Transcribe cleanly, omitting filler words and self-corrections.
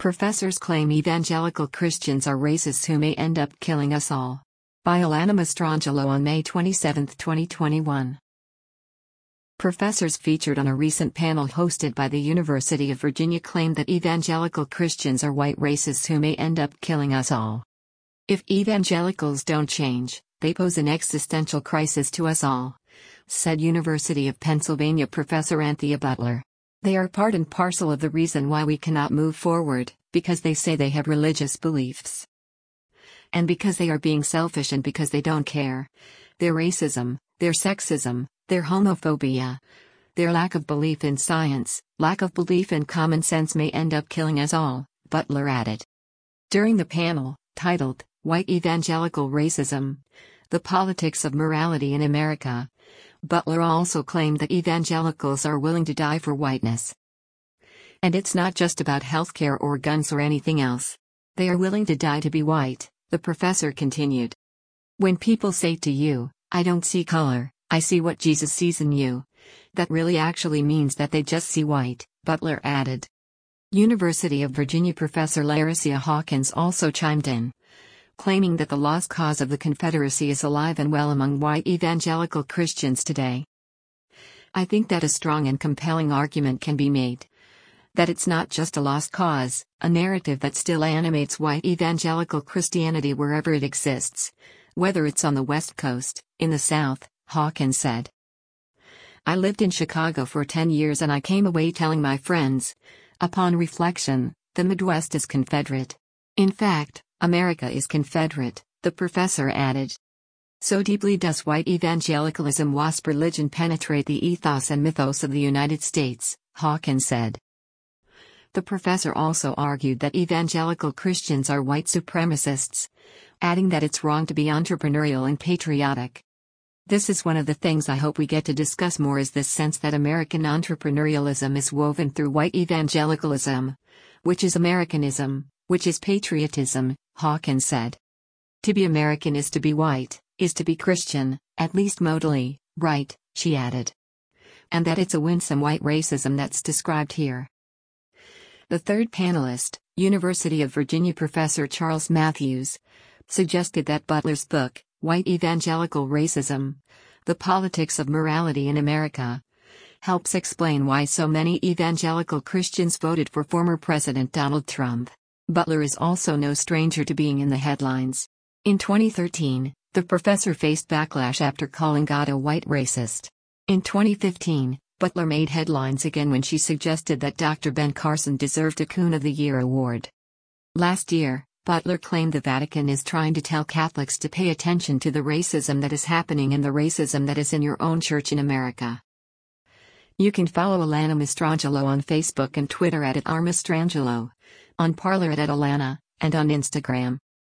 Professors claim evangelical Christians are racists who may end up killing us all. By Alana Mastrangelo on May 27, 2021. Professors featured on a recent panel hosted by the University of Virginia claimed that evangelical Christians are white racists who may end up killing us all. If evangelicals don't change, they pose an existential crisis to us all, said University of Pennsylvania Professor Anthea Butler. They are part and parcel of the reason why we cannot move forward, because they say they have religious beliefs. And because they are being selfish and because they don't care. Their racism, their sexism, their homophobia, their lack of belief in science, lack of belief in common sense may end up killing us all, Butler added. During the panel, titled, White Evangelical Racism: The Politics of Morality in America, Butler also claimed that evangelicals are willing to die for whiteness. And it's not just about healthcare or guns or anything else. They are willing to die to be white, the professor continued. When people say to you, I don't see color, I see what Jesus sees in you, that really actually means that they just see white, Butler added. University of Virginia Professor Laricia Hawkins also chimed in, claiming that the lost cause of the Confederacy is alive and well among white evangelical Christians today. I think that a strong and compelling argument can be made. That it's not just a lost cause, a narrative that still animates white evangelical Christianity wherever it exists, whether it's on the West Coast, in the South, Hawkins said. I lived in Chicago for 10 years and I came away telling my friends, upon reflection, the Midwest is Confederate. In fact, America is Confederate, the professor added. So deeply does white evangelicalism WASP religion penetrate the ethos and mythos of the United States, Hawkins said. The professor also argued that evangelical Christians are white supremacists, adding that it's wrong to be entrepreneurial and patriotic. This is one of the things I hope we get to discuss more, is this sense that American entrepreneurialism is woven through white evangelicalism, which is Americanism, which is patriotism, Hawkins said. To be American is to be white, is to be Christian, at least modally, right, she added. And that it's a winsome white racism that's described here. The third panelist, University of Virginia Professor Charles Matthews, suggested that Butler's book, White Evangelical Racism: The Politics of Morality in America, helps explain why so many evangelical Christians voted for former President Donald Trump. Butler is also no stranger to being in the headlines. In 2013, the professor faced backlash after calling God a white racist. In 2015, Butler made headlines again when she suggested that Dr. Ben Carson deserved a Coon of the Year award. Last year, Butler claimed the Vatican is trying to tell Catholics to pay attention to the racism that is happening and the racism that is in your own church in America. You can follow Alana Mastrangelo on Facebook and Twitter at @rmastrangelo, on Parler at @Alana, and on Instagram